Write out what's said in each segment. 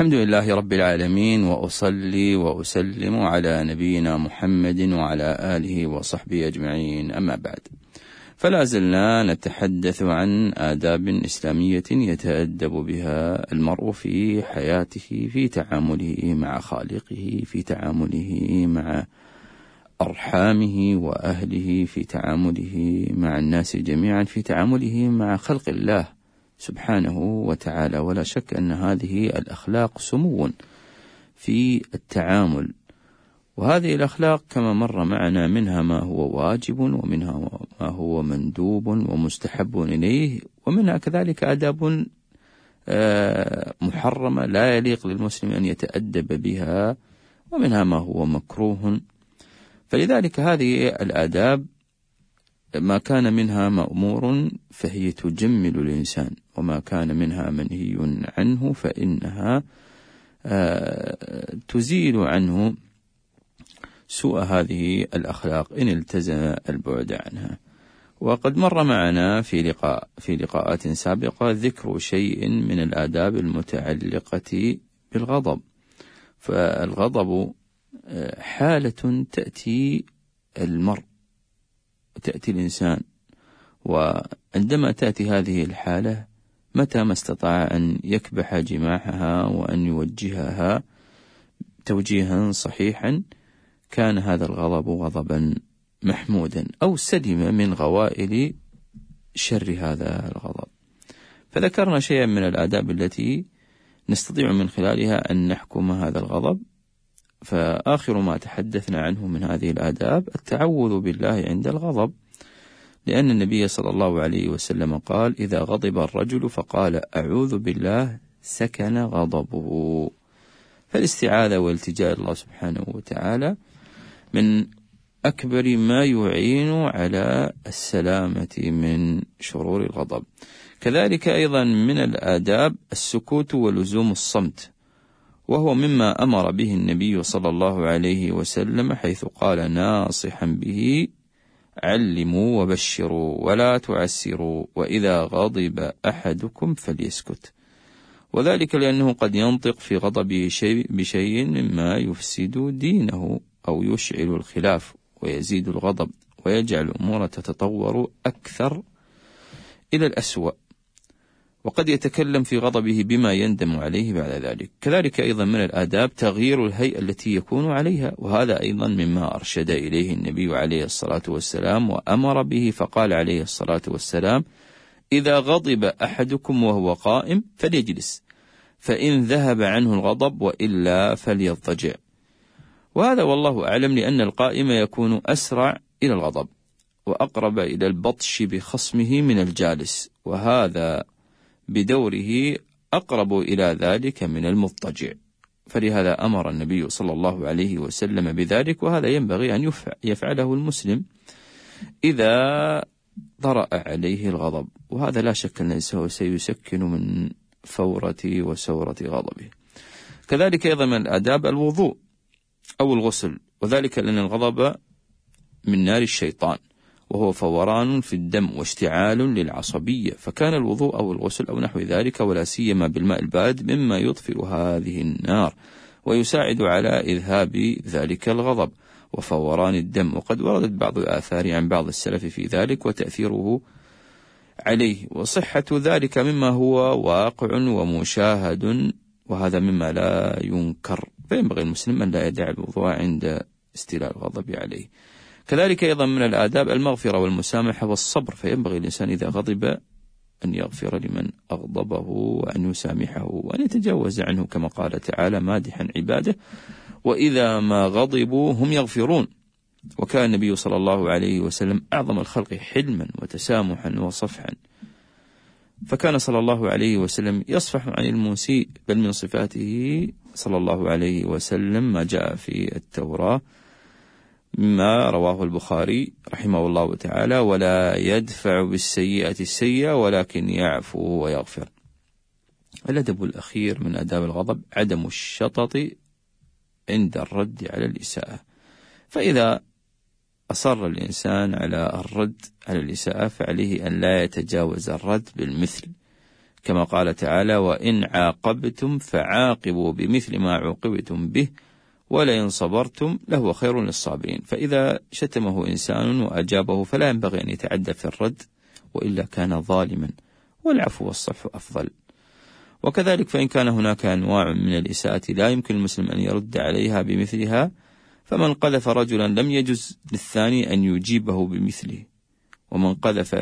الحمد لله رب العالمين، وأصلي وأسلم على نبينا محمد وعلى آله وصحبه أجمعين، أما بعد، فلا زلنا نتحدث عن آداب إسلامية يتأدب بها المرء في حياته، في تعامله مع خالقه، في تعامله مع أرحامه وأهله، في تعامله مع الناس جميعا، في تعامله مع خلق الله سبحانه وتعالى. ولا شك أن هذه الأخلاق سمو في التعامل، وهذه الأخلاق كما مر معنا منها ما هو واجب، ومنها ما هو مندوب ومستحب إليه، ومنها كذلك آداب محرمة لا يليق للمسلم أن يتأدب بها، ومنها ما هو مكروه. فلذلك هذه الآداب ما كان منها مأمور فهي تجمل الإنسان، وما كان منها منهي عنه فإنها تزيل عنه سوء هذه الأخلاق إن التزم البعد عنها. وقد مر معنا في لقاءات سابقة ذكر شيء من الآداب المتعلقة بالغضب. فالغضب حالة تأتي المرء، تأتي الإنسان، وعندما تأتي هذه الحالة متى ما استطاع أن يكبح جماحها وأن يوجهها توجيها صحيحا كان هذا الغضب غضبا محمودا، أو سلم من غوائل شر هذا الغضب. فذكرنا شيئا من الآداب التي نستطيع من خلالها أن نحكم هذا الغضب. فآخر ما تحدثنا عنه من هذه الآداب التعوذ بالله عند الغضب، لأن النبي صلى الله عليه وسلم قال: إذا غضب الرجل فقال أعوذ بالله سكن غضبه. فالاستعاذة والالتجاء الله سبحانه وتعالى من أكبر ما يعين على السلامة من شرور الغضب. كذلك أيضا من الآداب السكوت ولزوم الصمت، وهو مما أمر به النبي صلى الله عليه وسلم، حيث قال ناصحا به: علموا وبشروا ولا تعسروا، وإذا غضب أحدكم فليسكت. وذلك لأنه قد ينطق في غضبه بشيء مما يفسد دينه أو يشعل الخلاف ويزيد الغضب ويجعل الأمور تتطور أكثر إلى الأسوأ، وقد يتكلم في غضبه بما يندم عليه بعد ذلك. كذلك أيضا من الآداب تغيير الهيئة التي يكون عليها، وهذا أيضا مما أرشد إليه النبي عليه الصلاة والسلام وأمر به، فقال عليه الصلاة والسلام: إذا غضب أحدكم وهو قائم فليجلس، فإن ذهب عنه الغضب وإلا فليضطجع. وهذا والله أعلم لأن القائم يكون أسرع إلى الغضب وأقرب إلى البطش بخصمه من الجالس، وهذا بدوره أقرب إلى ذلك من المضطجع. فلهذا أمر النبي صلى الله عليه وسلم بذلك، وهذا ينبغي أن يفعله المسلم إذا طرأ عليه الغضب، وهذا لا شك أنه سيسكن من فورة وسورة غضبه. كذلك أيضا من الآداب الوضوء أو الغسل، وذلك لأن الغضب من نار الشيطان، وهو فوران في الدم واشتعال للعصبية، فكان الوضوء أو الغسل أو نحو ذلك ولا سيما بالماء البارد مما يطفئ هذه النار ويساعد على إذهاب ذلك الغضب وفوران الدم. وقد وردت بعض الآثار عن بعض السلف في ذلك وتأثيره عليه، وصحة ذلك مما هو واقع ومشاهد، وهذا مما لا ينكر. فينبغي المسلم أن لا يدع الوضوء عند استيلاء الغضب عليه. كذلك أيضا من الآداب المغفرة والمسامحة والصبر، فينبغي الإنسان إذا غضب أن يغفر لمن أغضبه وأن يسامحه وأن يتجاوز عنه، كما قال تعالى مادحا عباده: وإذا ما غضبوا هم يغفرون. وكان النبي صلى الله عليه وسلم أعظم الخلق حلما وتسامحا وصفحا، فكان صلى الله عليه وسلم يصفح عن المسيء، بل من صفاته صلى الله عليه وسلم ما جاء في التوراة مما رواه البخاري رحمه الله تعالى: ولا يدفع بالسيئة السيئة ولكن يعفو ويغفر. الأدب الأخير من آداب الغضب عدم الشطط عند الرد على الإساءة، فإذا أصر الإنسان على الرد على الإساءة فعليه أن لا يتجاوز الرد بالمثل، كما قال تعالى: وإن عاقبتم فعاقبوا بمثل ما عوقبتم به ولئن صبرتم لهو خير للصابرين. فإذا شتمه إنسان وأجابه فلا ينبغي أن يتعدى في الرد، وإلا كان ظالما، والعفو والصفح أفضل. وكذلك فإن كان هناك أنواع من الإساءة لا يمكن المسلم أن يرد عليها بمثلها، فمن قذف رجلا لم يجز للثاني أن يجيبه بمثله، ومن قذف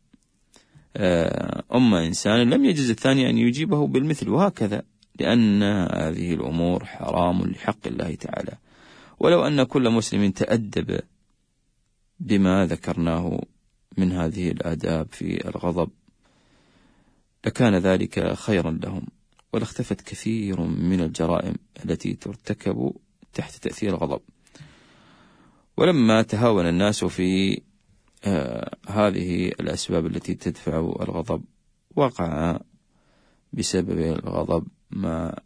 إنسان لم يجز الثاني أن يجيبه بالمثل، وهكذا، لأن هذه الأمور حرام لحق الله تعالى. ولو أن كل مسلم تأدب بما ذكرناه من هذه الآداب في الغضب لكان ذلك خيرا لهم، ولاختفت كثير من الجرائم التي ترتكب تحت تأثير الغضب. ولما تهاون الناس في هذه الأسباب التي تدفع الغضب، وقع بسبب الغضب ما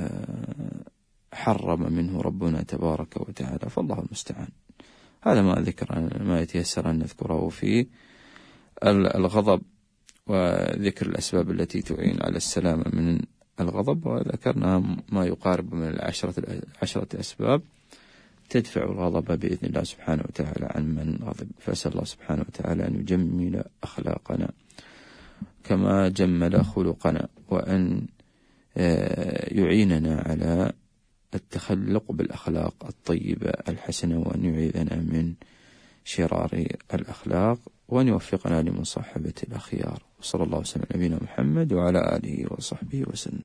حرم منه ربنا تبارك وتعالى، فالله المستعان. هذا ما يتيسر أن نذكره في الغضب، وذكر الأسباب التي تعين على السلامة من الغضب، وذكرنا ما يقارب من 10 أسباب تدفع الغضب بإذن الله سبحانه وتعالى عن من غضب. فأسأل الله سبحانه وتعالى أن يجمل أخلاقنا كما جمل خلقنا، وأن يعيننا على التخلق بالأخلاق الطيبة الحسنة، وأن يعيذنا من شرار الأخلاق، وأن يوفقنا لمصاحبة الأخيار. وصلى الله وسلم على نبينا محمد وعلى آله وصحبه وسلم.